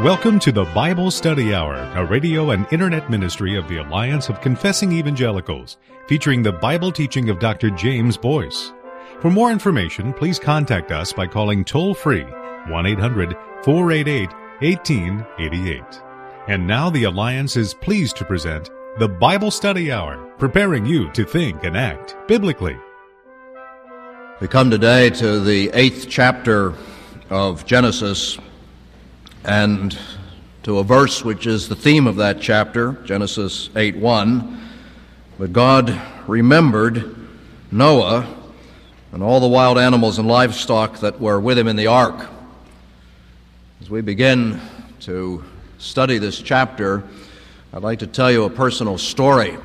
Welcome to the Bible Study Hour, a radio and internet ministry of the Alliance of Confessing Evangelicals, featuring the Bible teaching of Dr. James Boyce. For more information, please contact us by calling toll-free 1-800-488-1888. And now the Alliance is pleased to present the Bible Study Hour, preparing you to think and act biblically. We come today to the 8th chapter of Genesis, and to a verse which is the theme of that chapter, Genesis 8:1. But God remembered Noah and all the wild animals and livestock that were with him in the ark. As we begin to study this chapter, I'd like to tell you a personal story.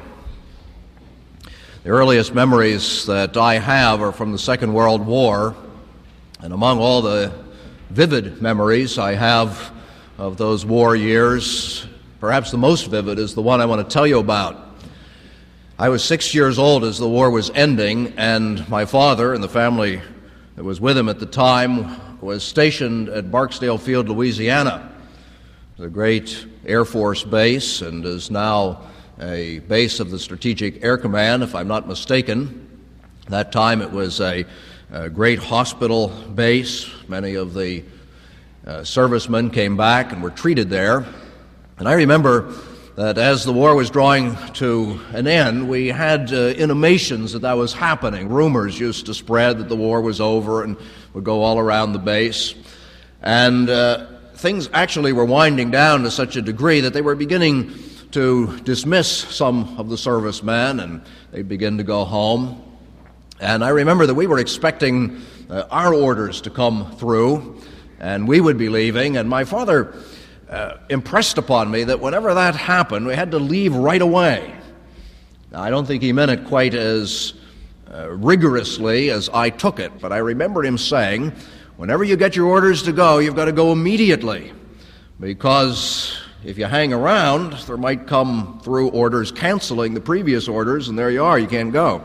The earliest memories that I have are from the Second World War, and among all the vivid memories I have of those war years, perhaps the most vivid is the one I want to tell you about. I was 6 years old as the war was ending, and my father and the family that was with him at the time was stationed at Barksdale Field, Louisiana. It's a great Air Force base and is now a base of the Strategic Air Command, if I'm not mistaken. At that time it was a great hospital base. Many of the servicemen came back and were treated there. And I remember that as the war was drawing to an end, we had intimations that was happening. Rumors used to spread that the war was over and would go all around the base. And things actually were winding down to such a degree that they were beginning to dismiss some of the servicemen, and they'd begin to go home. And I remember that we were expecting our orders to come through, and we would be leaving. And my father impressed upon me that whenever that happened, we had to leave right away. Now, I don't think he meant it quite as rigorously as I took it, but I remember him saying, whenever you get your orders to go, you've got to go immediately, because if you hang around, there might come through orders canceling the previous orders, and there you are, you can't go.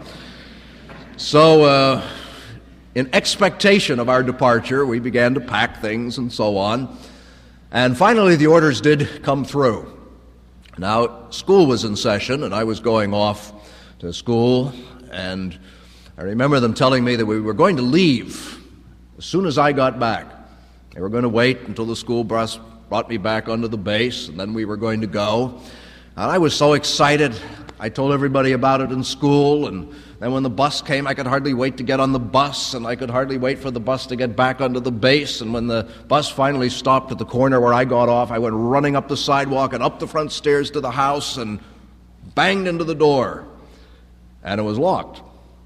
So, in expectation of our departure, we began to pack things and so on. And finally, the orders did come through. Now, school was in session, and I was going off to school, and I remember them telling me that we were going to leave as soon as I got back. They were going to wait until the school bus brought me back onto the base, and then we were going to go. And I was so excited. I told everybody about it in school, and then when the bus came, I could hardly wait to get on the bus, and I could hardly wait for the bus to get back onto the base. And when the bus finally stopped at the corner where I got off, I went running up the sidewalk and up the front stairs to the house and banged into the door, and it was locked.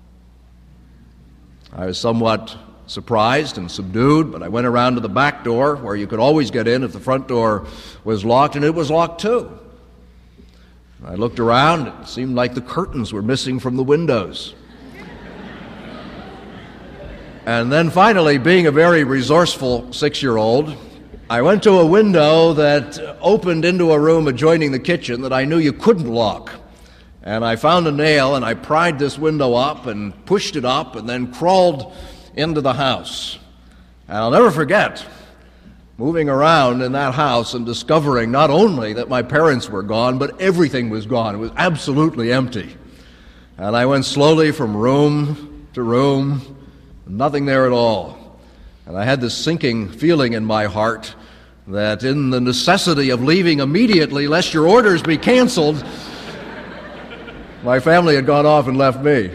I was somewhat surprised and subdued, but I went around to the back door where you could always get in if the front door was locked, and it was locked too. I looked around. It seemed like the curtains were missing from the windows. And then finally, being a very resourceful 6-year-old, I went to a window that opened into a room adjoining the kitchen that I knew you couldn't lock. And I found a nail, and I pried this window up and pushed it up and then crawled into the house. And I'll never forget moving around in that house and discovering not only that my parents were gone, but everything was gone. It was absolutely empty. And I went slowly from room to room, nothing there at all. And I had this sinking feeling in my heart that in the necessity of leaving immediately, lest your orders be canceled, my family had gone off and left me.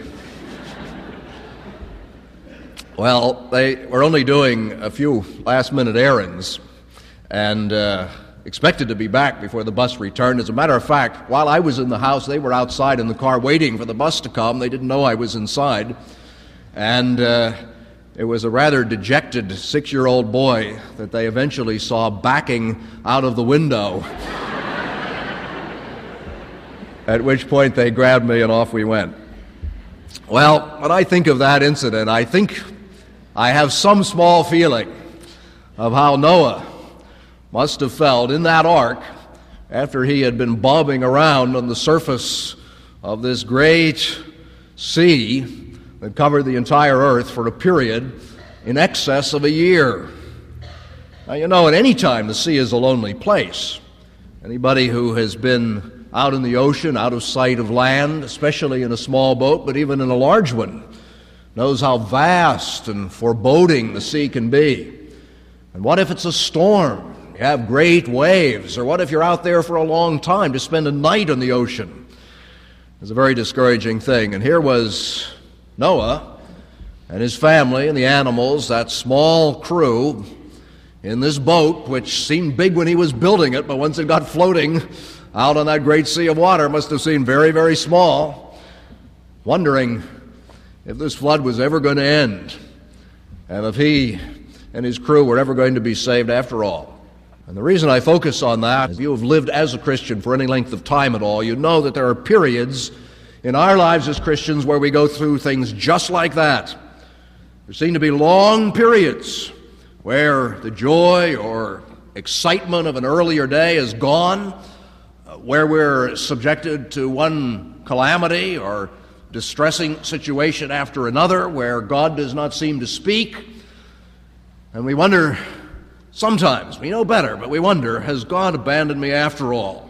Well, they were only doing a few last-minute errands and expected to be back before the bus returned. As a matter of fact, while I was in the house, they were outside in the car waiting for the bus to come. They didn't know I was inside. And it was a rather dejected 6-year-old boy that they eventually saw backing out of the window, at which point they grabbed me and off we went. Well, when I think of that incident, I think I have some small feeling of how Noah must have felt in that ark after he had been bobbing around on the surface of this great sea that covered the entire earth for a period in excess of a year. Now, you know, at any time the sea is a lonely place. Anybody who has been out in the ocean, out of sight of land, especially in a small boat, but even in a large one, knows how vast and foreboding the sea can be. And what if it's a storm? You have great waves. Or what if you're out there for a long time to spend a night on the ocean? It's a very discouraging thing. And here was Noah and his family and the animals, that small crew, in this boat, which seemed big when he was building it, but once it got floating out on that great sea of water, it must have seemed very, very small, wondering if this flood was ever going to end, and if he and his crew were ever going to be saved after all. And the reason I focus on that, if you have lived as a Christian for any length of time at all, you know that there are periods in our lives as Christians where we go through things just like that. There seem to be long periods where the joy or excitement of an earlier day is gone, where we're subjected to one calamity or distressing situation after another, where God does not seem to speak, and we wonder, sometimes, we know better, but we wonder, has God abandoned me after all?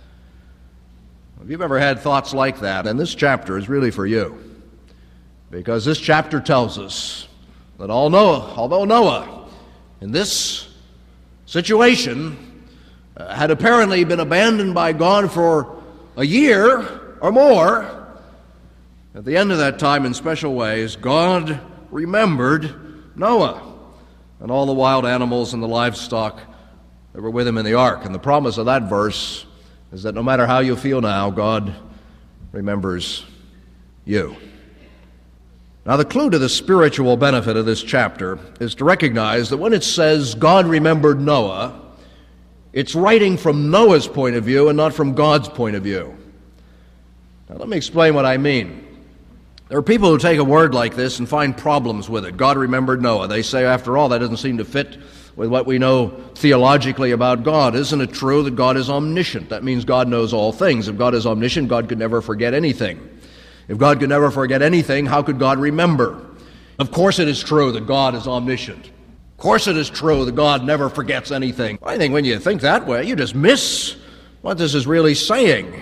If you've ever had thoughts like that, and this chapter is really for you, because this chapter tells us that although Noah, in this situation, had apparently been abandoned by God for a year or more, at the end of that time, in special ways, God remembered Noah and all the wild animals and the livestock that were with him in the ark. And the promise of that verse is that no matter how you feel now, God remembers you. Now, the clue to the spiritual benefit of this chapter is to recognize that when it says God remembered Noah, it's writing from Noah's point of view and not from God's point of view. Now, let me explain what I mean. There are people who take a word like this and find problems with it. God remembered Noah. They say, after all, that doesn't seem to fit with what we know theologically about God. Isn't it true that God is omniscient? That means God knows all things. If God is omniscient, God could never forget anything. If God could never forget anything, how could God remember? Of course it is true that God is omniscient. Of course it is true that God never forgets anything. I think when you think that way, you just miss what this is really saying.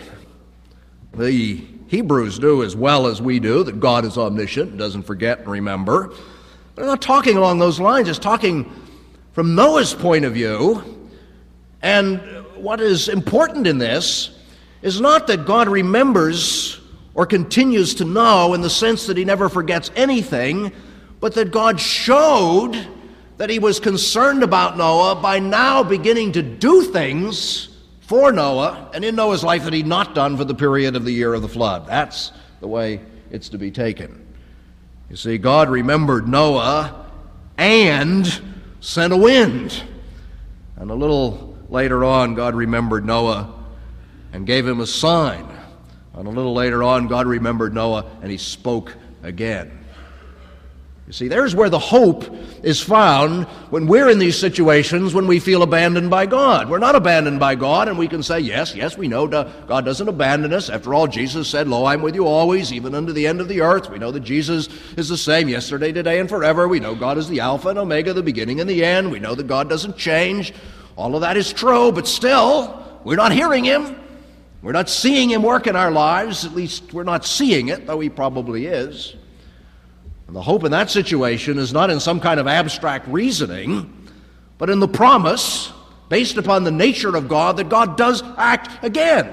The Hebrews do as well as we do, that God is omniscient and doesn't forget and remember. They're not talking along those lines. It's talking from Noah's point of view. And what is important in this is not that God remembers or continues to know in the sense that he never forgets anything, but that God showed that he was concerned about Noah by now beginning to do things for Noah and in Noah's life that he'd not done for the period of the year of the flood. That's the way it's to be taken. You see, God remembered Noah and sent a wind. And a little later on, God remembered Noah and gave him a sign. And a little later on, God remembered Noah, and he spoke again. You see, there's where the hope is found when we're in these situations when we feel abandoned by God. We're not abandoned by God, and we can say, yes, we know God doesn't abandon us. After all, Jesus said, "Lo, I'm with you always, even unto the end of the earth." We know that Jesus is the same yesterday, today, and forever. We know God is the Alpha and Omega, the beginning and the end. We know that God doesn't change. All of that is true, but still, we're not hearing him. We're not seeing him work in our lives. At least we're not seeing it, though he probably is. And the hope in that situation is not in some kind of abstract reasoning, but in the promise, based upon the nature of God, that God does act again.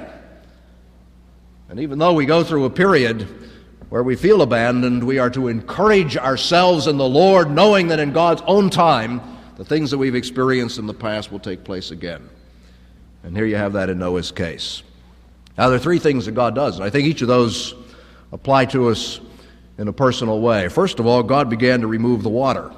And even though we go through a period where we feel abandoned, we are to encourage ourselves in the Lord, knowing that in God's own time, the things that we've experienced in the past will take place again. And here you have that in Noah's case. Now, there are three things that God does, and I think each of those apply to us in a personal way. First of all, God began to remove the water.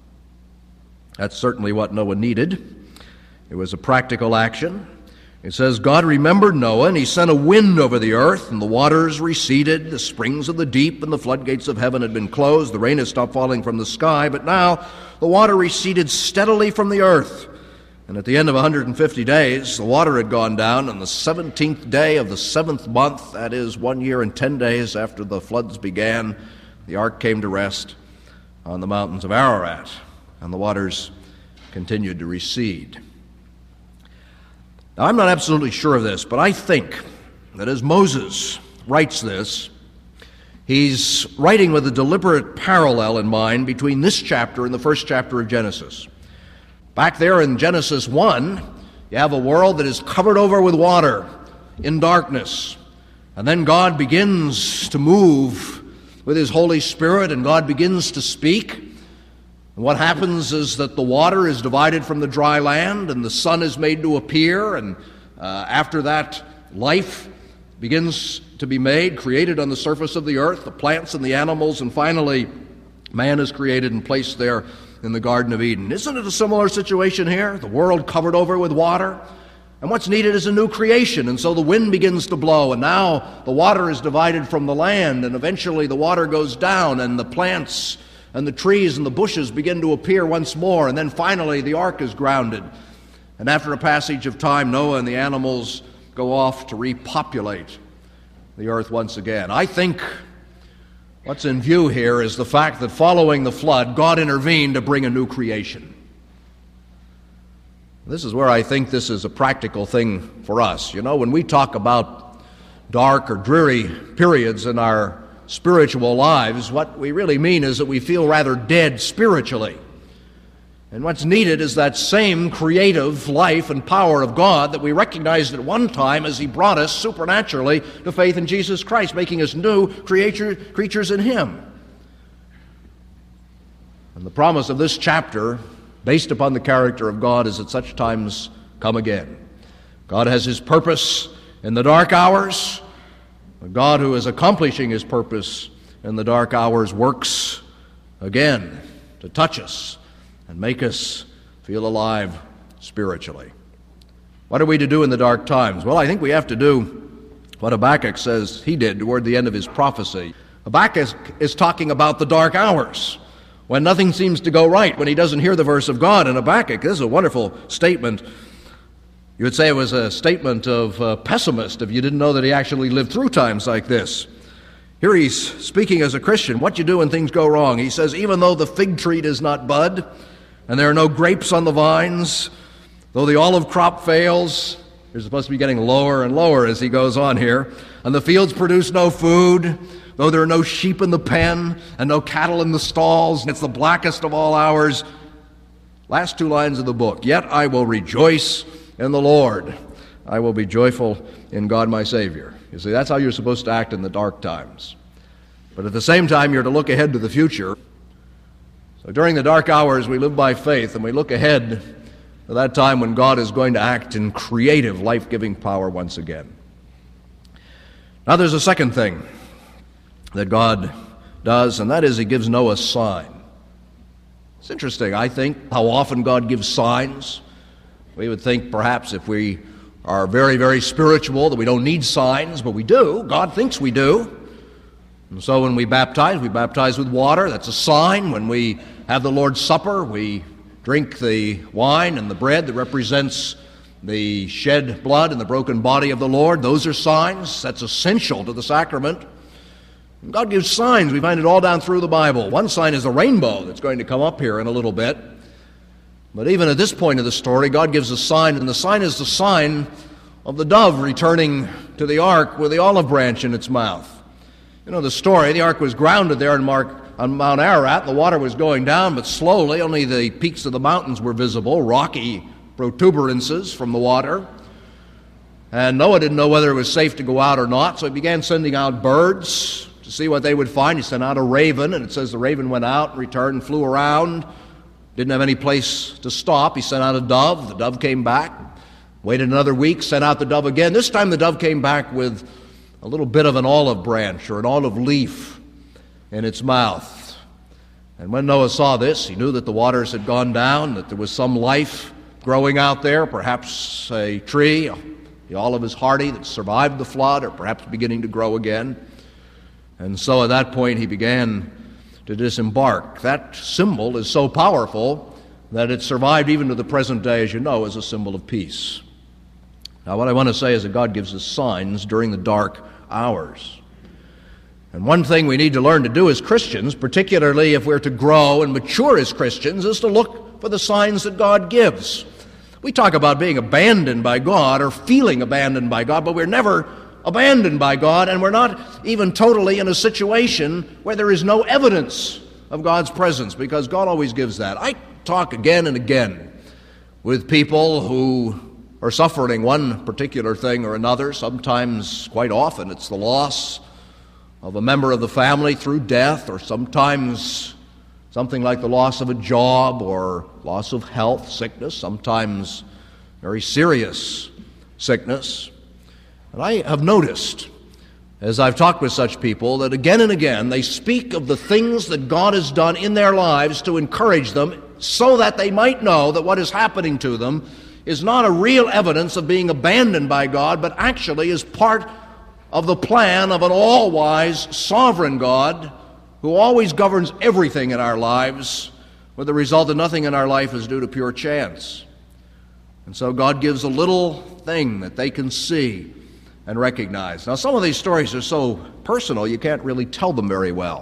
That's certainly what Noah needed. It was a practical action. It says, God remembered Noah, and he sent a wind over the earth, and the waters receded, the springs of the deep and the floodgates of heaven had been closed, the rain had stopped falling from the sky, but now the water receded steadily from the earth. And at the end of 150 days, the water had gone down. On the 17th day of the 7th month, that is 1 year and 10 days after the floods began, the ark came to rest on the mountains of Ararat, and the waters continued to recede. Now, I'm not absolutely sure of this, but I think that as Moses writes this, he's writing with a deliberate parallel in mind between this chapter and the first chapter of Genesis. Back there in Genesis 1, you have a world that is covered over with water, in darkness. And then God begins to move with His Holy Spirit, and God begins to speak. And what happens is that the water is divided from the dry land, and the sun is made to appear, and after that, life begins to be made, created on the surface of the earth, the plants and the animals, and finally, man is created and placed there in the Garden of Eden. Isn't it a similar situation here? The world covered over with water. And what's needed is a new creation, and so the wind begins to blow, and now the water is divided from the land, and eventually the water goes down, and the plants and the trees and the bushes begin to appear once more, and then finally the ark is grounded. And after a passage of time, Noah and the animals go off to repopulate the earth once again. I think what's in view here is the fact that following the flood, God intervened to bring a new creation. This is where I think this is a practical thing for us. You know, when we talk about dark or dreary periods in our spiritual lives, what we really mean is that we feel rather dead spiritually. And what's needed is that same creative life and power of God that we recognized at one time as He brought us supernaturally to faith in Jesus Christ, making us new creatures in Him. And the promise of this chapter, based upon the character of God, is that such times come again. God has His purpose in the dark hours. The God who is accomplishing His purpose in the dark hours works again to touch us and make us feel alive spiritually. What are we to do in the dark times? Well, I think we have to do what Habakkuk says he did toward the end of his prophecy. Habakkuk is talking about the dark hours, when nothing seems to go right, when he doesn't hear the verse of God. And Habakkuk, this is a wonderful statement. You would say it was a statement of a pessimist if you didn't know that he actually lived through times like this. Here he's speaking as a Christian. What you do when things go wrong? He says, even though the fig tree does not bud, and there are no grapes on the vines, though the olive crop fails, you're supposed to be getting lower and lower as he goes on here, and the fields produce no food, though there are no sheep in the pen and no cattle in the stalls, and it's the blackest of all hours. Last two lines of the book. Yet I will rejoice in the Lord. I will be joyful in God my Savior. You see, that's how you're supposed to act in the dark times. But at the same time, you're to look ahead to the future. So during the dark hours, we live by faith, and we look ahead to that time when God is going to act in creative, life-giving power once again. Now there's a second thing that God does, and that is He gives Noah a sign. It's interesting, I think, how often God gives signs. We would think perhaps if we are very, very spiritual that we don't need signs, but we do. God thinks we do. And so when we baptize with water. That's a sign. When we have the Lord's Supper, we drink the wine and the bread that represents the shed blood and the broken body of the Lord. Those are signs. That's essential to the sacrament. And God gives signs. We find it all down through the Bible. One sign is the rainbow that's going to come up here in a little bit. But even at this point of the story, God gives a sign, and the sign is the sign of the dove returning to the ark with the olive branch in its mouth. You know the story. The ark was grounded there on Mount Ararat. The water was going down, but slowly. Only the peaks of the mountains were visible, rocky protuberances from the water. And Noah didn't know whether it was safe to go out or not, so he began sending out birds to see what they would find. He sent out a raven, and it says the raven went out and returned and flew around. Didn't have any place to stop. He sent out a dove. The dove came back. Waited another week, sent out the dove again. This time the dove came back with a little bit of an olive branch or an olive leaf in its mouth. And when Noah saw this, he knew that the waters had gone down, that there was some life growing out there, perhaps a tree, the olive is hardy, that survived the flood, or perhaps beginning to grow again. And so at that point he began to disembark. That symbol is so powerful that it survived even to the present day, as you know, as a symbol of peace. Now what I want to say is that God gives us signs during the dark hours. And one thing we need to learn to do as Christians, particularly if we're to grow and mature as Christians, is to look for the signs that God gives. We talk about being abandoned by God or feeling abandoned by God, but we're never abandoned by God, and we're not even totally in a situation where there is no evidence of God's presence, because God always gives that. I talk again and again with people who are suffering one particular thing or another. Sometimes, quite often, it's the loss of a member of the family through death, or sometimes something like the loss of a job or loss of health, sickness, sometimes very serious sickness. And I have noticed, as I've talked with such people, that again and again they speak of the things that God has done in their lives to encourage them, so that they might know that what is happening to them is not a real evidence of being abandoned by God, but actually is part of the plan of an all-wise, sovereign God who always governs everything in our lives, with the result that nothing in our life is due to pure chance. And so God gives a little thing that they can see and recognize. Now, some of these stories are so personal you can't really tell them very well.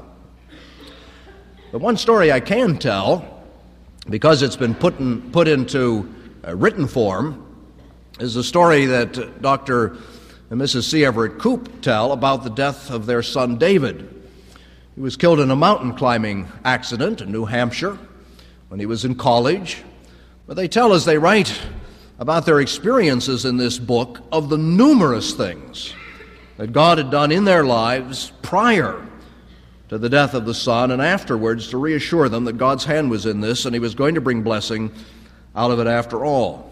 The one story I can tell, because it's been put into written form, is a story that Dr. and Mrs. C. Everett Koop tell about the death of their son David. He was killed in a mountain climbing accident in New Hampshire when he was in college. But they tell, as they write about their experiences in this book, of the numerous things that God had done in their lives prior to the death of the son and afterwards, to reassure them that God's hand was in this and he was going to bring blessing out of it after all.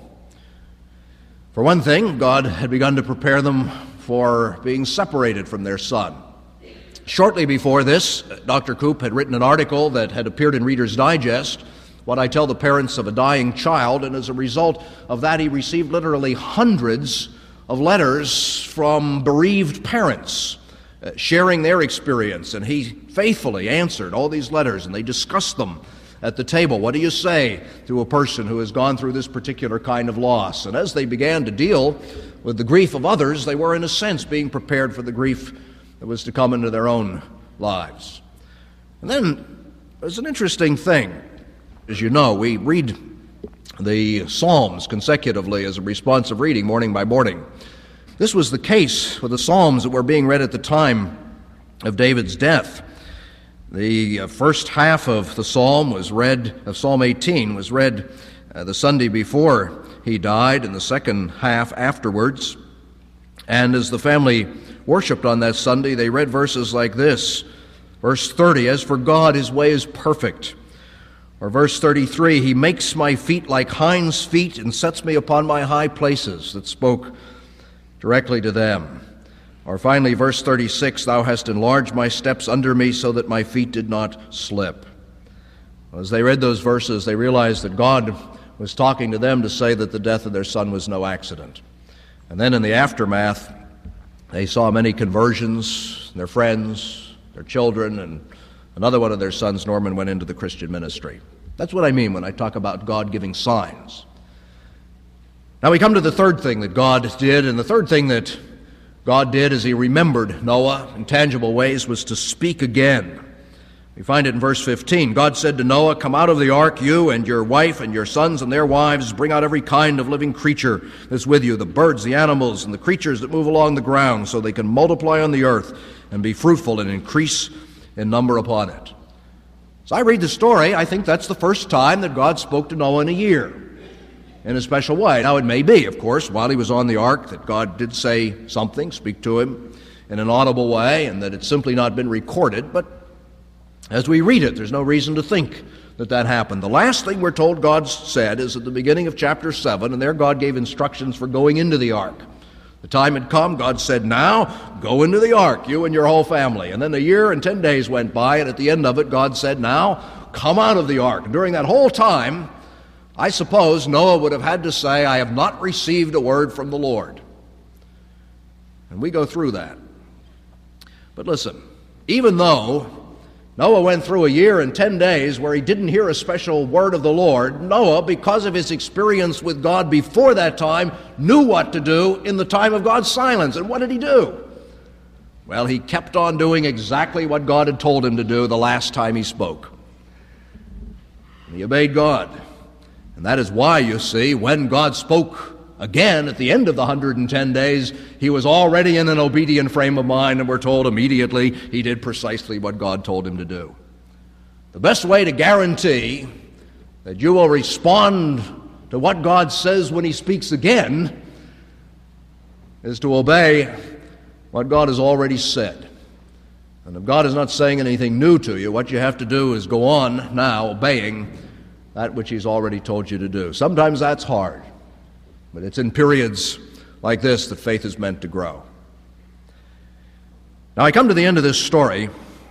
For one thing, God had begun to prepare them for being separated from their son. Shortly before this, Dr. Koop had written an article that had appeared in Reader's Digest, What I Tell the Parents of a Dying Child, and as a result of that he received literally hundreds of letters from bereaved parents sharing their experience, and he faithfully answered all these letters, and they discussed them at the table. What do you say to a person who has gone through this particular kind of loss? And as they began to deal with the grief of others, they were in a sense being prepared for the grief that was to come into their own lives. And then there's an interesting thing. As you know, we read the Psalms consecutively as a responsive reading, morning by morning. This was the case with the Psalms that were being read at the time of David's death. The first half of the Psalm was read, of Psalm 18, was read the Sunday before he died, and the second half afterwards. And as the family worshipped on that Sunday, they read verses like this. Verse 30, As for God, his way is perfect. Or verse 33, He makes my feet like hinds' feet and sets me upon my high places, that spoke directly to them. Or finally, verse 36, Thou hast enlarged my steps under me so that my feet did not slip. As they read those verses, they realized that God was talking to them to say that the death of their son was no accident. And then in the aftermath, they saw many conversions, their friends, their children, and another one of their sons, Norman, went into the Christian ministry. That's what I mean when I talk about God giving signs. Now we come to the third thing that God did, and the third thing that God did as he remembered Noah in tangible ways was to speak again. We find it in verse 15. God said to Noah, Come out of the ark, you and your wife and your sons and their wives. Bring out every kind of living creature that's with you, the birds, the animals, and the creatures that move along the ground, so they can multiply on the earth and be fruitful and increase in number upon it. As I read the story, I think that's the first time that God spoke to Noah in a year in a special way. Now, it may be, of course, while he was on the ark that God did say something, speak to him in an audible way, and that it's simply not been recorded, but as we read it, there's no reason to think that that happened. The last thing we're told God said is at the beginning of chapter 7, and there God gave instructions for going into the ark. The time had come, God said, Now, go into the ark, you and your whole family. And then a year and 10 days went by, and at the end of it, God said, Now, come out of the ark. And during that whole time, I suppose Noah would have had to say, I have not received a word from the Lord. And we go through that. But listen, even though Noah went through a year and 10 days where he didn't hear a special word of the Lord, Noah, because of his experience with God before that time, knew what to do in the time of God's silence. And what did he do? Well, he kept on doing exactly what God had told him to do the last time he spoke. He obeyed God. And that is why, you see, when God spoke again at the end of the 110 days, he was already in an obedient frame of mind, and we're told immediately he did precisely what God told him to do. The best way to guarantee that you will respond to what God says when he speaks again is to obey what God has already said. And if God is not saying anything new to you, what you have to do is go on now obeying that which he's already told you to do. Sometimes that's hard, but it's in periods like this that faith is meant to grow. Now I come to the end of this story,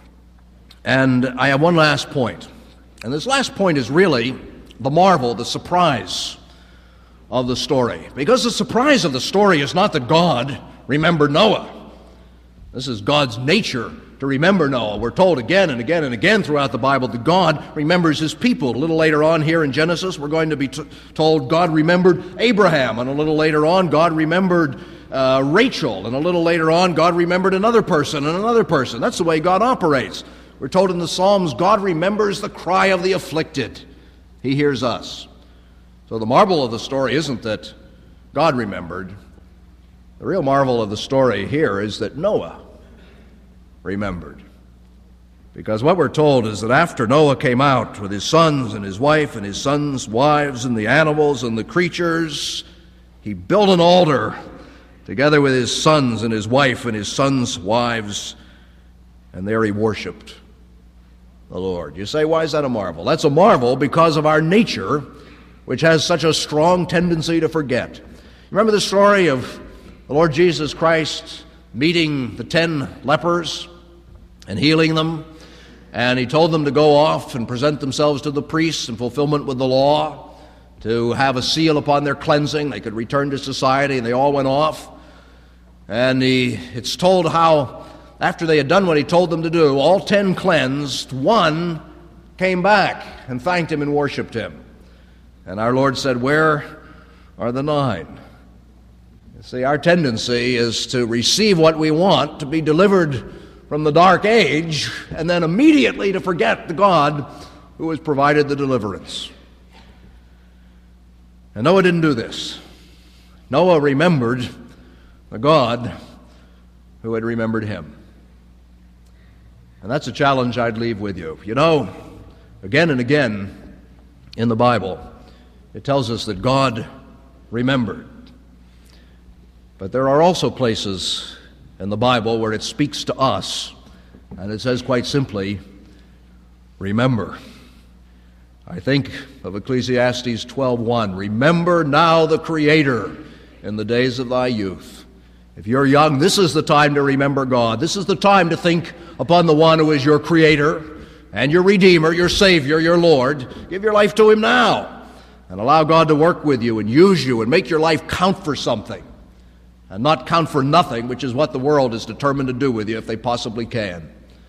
and I have one last point. And this last point is really the marvel, the surprise of the story. Because the surprise of the story is not that God remembered Noah. This is God's nature to remember Noah. We're told again and again and again throughout the Bible that God remembers his people. A little later on here in Genesis, we're going to be told God remembered Abraham. And a little later on, God remembered Rachel. And a little later on, God remembered another person and another person. That's the way God operates. We're told in the Psalms, God remembers the cry of the afflicted. He hears us. So the marvel of the story isn't that God remembered. The real marvel of the story here is that Noah remembered. Because what we're told is that after Noah came out with his sons and his wife and his sons' wives and the animals and the creatures, he built an altar together with his sons and his wife and his sons' wives, and there he worshiped the Lord. You say, why is that a marvel? That's a marvel because of our nature, which has such a strong tendency to forget. Remember the story of the Lord Jesus Christ meeting the 10 lepers and healing them, and he told them to go off and present themselves to the priests in fulfillment with the law, to have a seal upon their cleansing. They could return to society, and they all went off. And it's told how after they had done what he told them to do, all 10 cleansed, one came back and thanked him and worshiped him. And our Lord said, where are the 9? You see, our tendency is to receive what we want, to be delivered from the dark age, and then immediately to forget the God who has provided the deliverance. And Noah didn't do this. Noah remembered the God who had remembered him. And that's a challenge I'd leave with you. You know, again and again in the Bible, it tells us that God remembered. But there are also places in the Bible where it speaks to us, and it says quite simply, remember. I think of Ecclesiastes 12:1, remember now the Creator in the days of thy youth. If you're young, this is the time to remember God. This is the time to think upon the one who is your Creator and your Redeemer, your Savior, your Lord. Give your life to him now and allow God to work with you and use you and make your life count for something and not count for nothing, which is what the world is determined to do with you if they possibly can.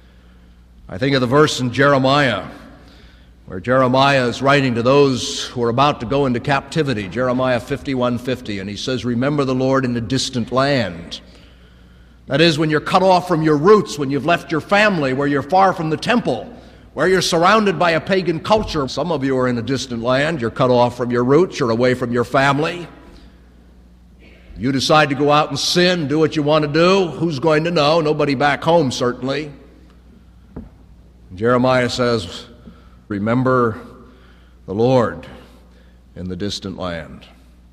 I think of the verse in Jeremiah where Jeremiah is writing to those who are about to go into captivity, Jeremiah 51:50, and he says, remember the Lord in a distant land. That is, when you're cut off from your roots, when you've left your family, where you're far from the temple, where you're surrounded by a pagan culture. Some of you are in a distant land, you're cut off from your roots, you're away from your family. You decide to go out and sin, do what you want to do. Who's going to know? Nobody back home, certainly. Jeremiah says, remember the Lord in the distant land.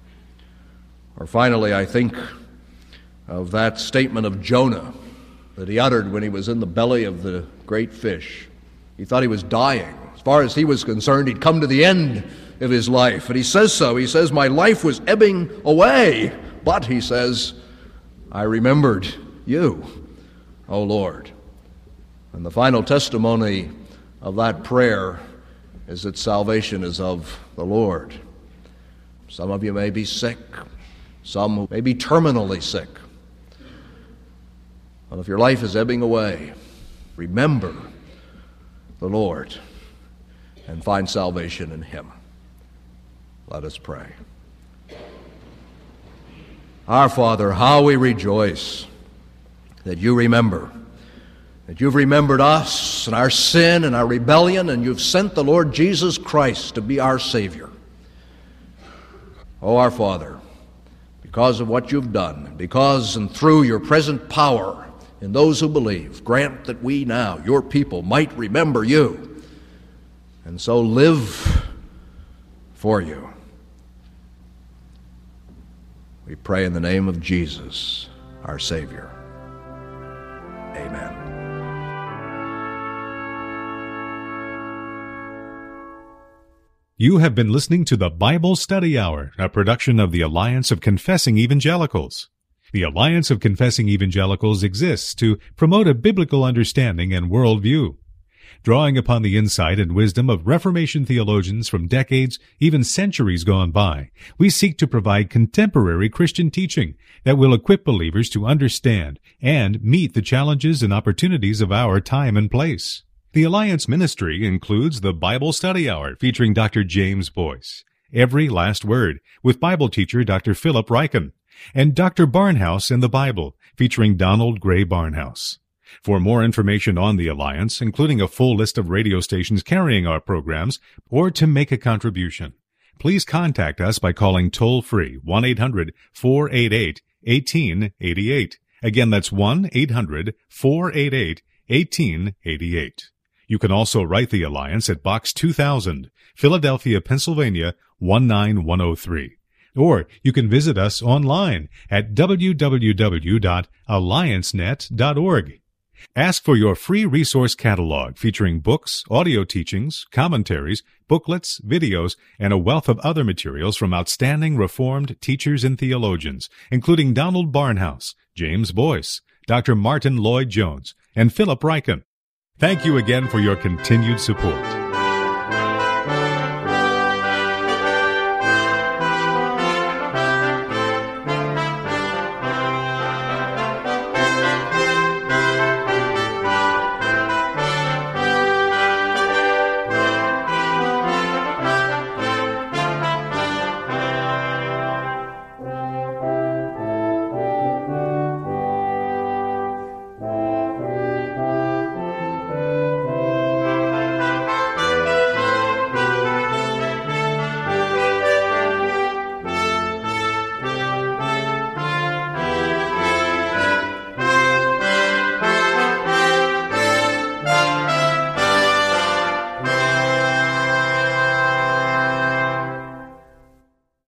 Or finally, I think of that statement of Jonah that he uttered when he was in the belly of the great fish. He thought he was dying. As far as he was concerned, he'd come to the end of his life. And he says so. He says, my life was ebbing away. But, he says, I remembered you, O Lord. And the final testimony of that prayer is that salvation is of the Lord. Some of you may be sick. Some may be terminally sick. But if your life is ebbing away, remember the Lord and find salvation in him. Let us pray. Our Father, how we rejoice that you remember, that you've remembered us and our sin and our rebellion, and you've sent the Lord Jesus Christ to be our Savior. O our Father, because of what you've done, because and through your present power in those who believe, grant that we now, your people, might remember you and so live for you. We pray in the name of Jesus, our Savior. Amen. You have been listening to the Bible Study Hour, a production of the Alliance of Confessing Evangelicals. The Alliance of Confessing Evangelicals exists to promote a biblical understanding and worldview. Drawing upon the insight and wisdom of Reformation theologians from decades, even centuries gone by, we seek to provide contemporary Christian teaching that will equip believers to understand and meet the challenges and opportunities of our time and place. The Alliance ministry includes the Bible Study Hour featuring Dr. James Boyce, Every Last Word with Bible teacher Dr. Philip Ryken, and Dr. Barnhouse and the Bible featuring Donald Gray Barnhouse. For more information on the Alliance, including a full list of radio stations carrying our programs, or to make a contribution, please contact us by calling toll-free 1-800-488-1888. Again, that's 1-800-488-1888. You can also write the Alliance at Box 2000, Philadelphia, Pennsylvania, 19103. Or you can visit us online at www.alliancenet.org. Ask for your free resource catalog featuring books, audio teachings, commentaries, booklets, videos, and a wealth of other materials from outstanding Reformed teachers and theologians, including Donald Barnhouse, James Boyce, Dr. Martin Lloyd-Jones, and Philip Ryken. Thank you again for your continued support.